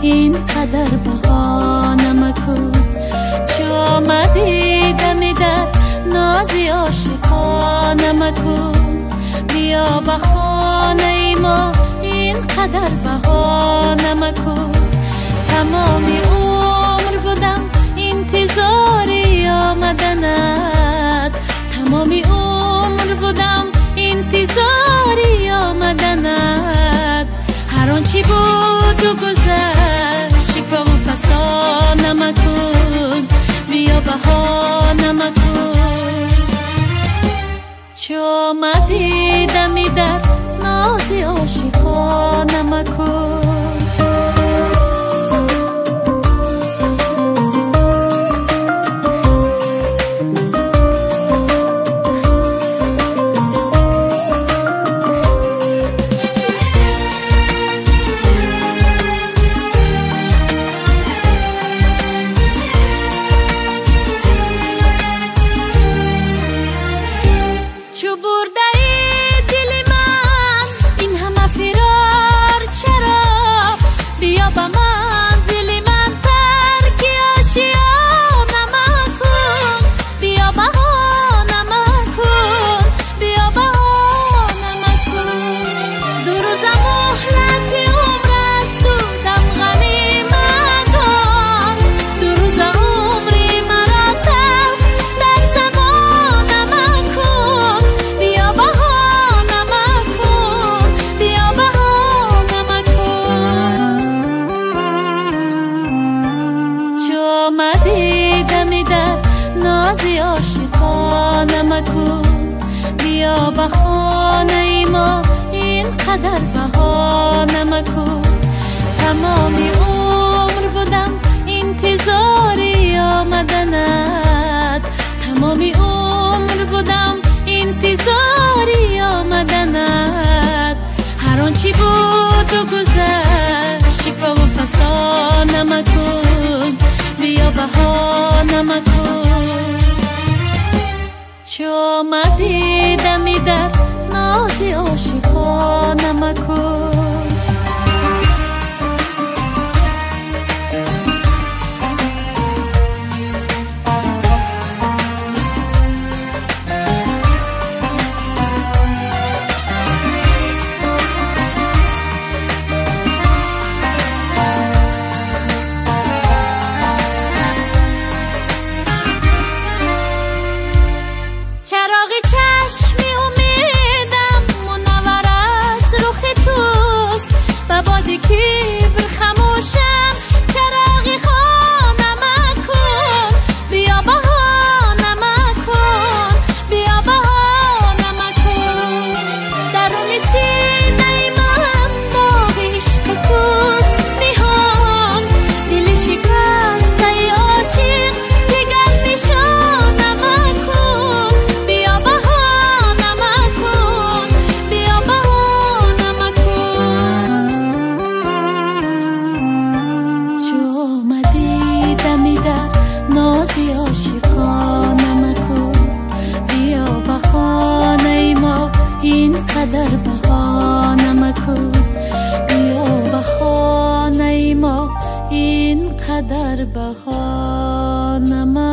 اینقدر بهانه مکن. چو آمدی دمی در نازی عاشقانه مکن. بیا به خانه ما اینقدر بهانه مکن. تمامی عمر بودم انتظاری آمدنت. تمامی عمر بودم انتظاری آمدنت. هر آنچه بود و گذشت شکوه و فسانه مکن. بیا بهانه مکن. چو آمدی دمی در نازی عاشقانه مکن. چو برده ای دل من این همه فرار چرا؟ بیا به منزل من ترک آشیانه مکن. بیا بهانه مکن. بیا بهانه مکن. دو روز مهلت عمر است و دم غنیمت دار. دو روز عمر مرا تلخ در زمانه مکن. بیا بهانه مکن. بیا بهانه مکن. چو آمدی دمی در نازی عاشقانه مکن. بیا به خانه ما اینقدر بهانه مکن. تمامی عمر بودم انتظاری آمدنت. تمامی عمر بودم انتظاری آمدنت. هر آنچه بود و گذشت شکوه و فسانه مکن. بیا بهانه مکن. چو آمدی دمی در نازی عاشقانه مکن. چراغ چشمی امیدم منور از رخ توست. و باد کبر خموشم چراغ خانه مکن. بیا بهانه مکن. بیا بهانه مکن. درون سینه من داغ عشق توست نهان. دل شکسته عاشق دیگر نشانه مکن. بیا بهانه مکن. بیا بهانه مکن. چو آمدی دمی در نازی عاشقانه مکن. بیا به خانه ما اینقدر بهانه مکن. بیا به خانه ما اینقدر بهانه مکن.